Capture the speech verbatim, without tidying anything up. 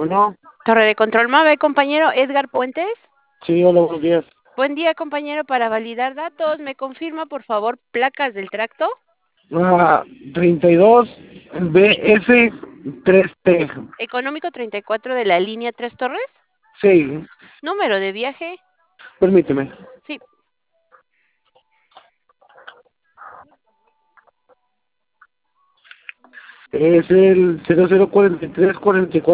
Bueno, Torre de control MAVE, compañero Edgar Puentes. sí, hola, buenos días. Buen día, compañero. Para validar datos, ¿me confirma, por favor, placas del tracto? Ah, treinta y dos B F tres T. Económico treinta y cuatro de la línea Tres Torres. Sí, Número de viaje. permíteme. Sí. Es el cero cero cuarenta y tres cuarenta y cuatro.